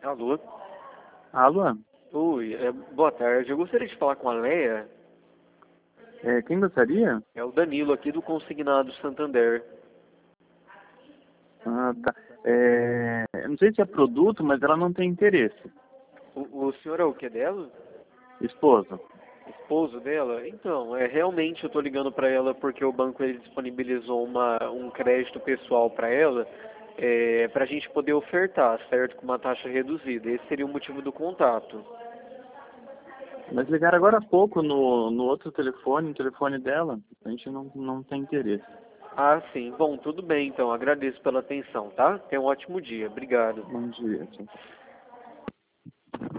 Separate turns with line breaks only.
Alô?
Alô?
Oi, boa tarde. Eu gostaria de falar com a Leia.
Quem gostaria?
É o Danilo aqui do Consignado Santander.
Ah, tá. Eu não sei se é produto, mas ela não tem interesse.
O senhor é o que dela?
Esposa.
Esposo dela? Então, realmente eu tô ligando para ela porque o banco ele disponibilizou um crédito pessoal para ela, para a gente poder ofertar, certo? Com uma taxa reduzida. Esse seria o motivo do contato.
Mas ligaram agora há pouco no outro telefone, no telefone dela. A gente não tem interesse.
Ah, sim. Bom, tudo bem então. Agradeço pela atenção, tá? Tenha um ótimo dia. Obrigado.
Bom dia. Tchau.